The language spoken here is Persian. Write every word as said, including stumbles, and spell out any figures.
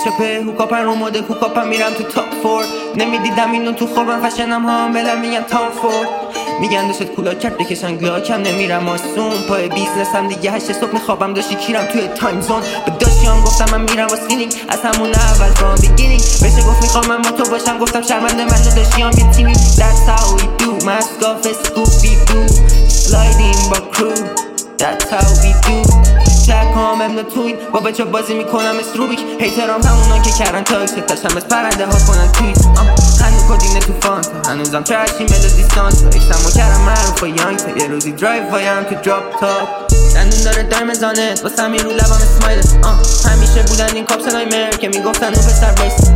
شپه هوکاپن رو مده هوکاپن میرم تو تاپ فور. نمیدیدم اینو تو خوابم فشنم ها بلم میگن تام فورد. میگن دوست کولا کرد بکشن گلاکم نمیرم آسون. پای بیزنسم دیگه هشت صبح میخوابم داشتی کیرم توی تایم زون. به داشتیام گفتم من میرم واسه فیلینگ از همون اول فرام بیگینینگ. بشه گفت میخوام من با تو باشم گفتم شرمنده من داشتیام یه تیمی. That's how we do mask off Scooby Doo sliding با crew. That's how we do چک هم امنا تو این با بچه بازی میکنم از روبیک. هیترام همونا که کردن تاکس تشم از پرنده ها کنن تویت. هنو کدینه تو فانت هنوزم ترشی ملودی سانت. ایشتمو کردم معروف و یانگ یه روزی درایو وایم تو دراپ تاپ. دندون داره دایمز آنت واسه همین رو لبم اسمایلت. همیشه بودن این کاپس نایمر که میگفتن اون پسر ویس.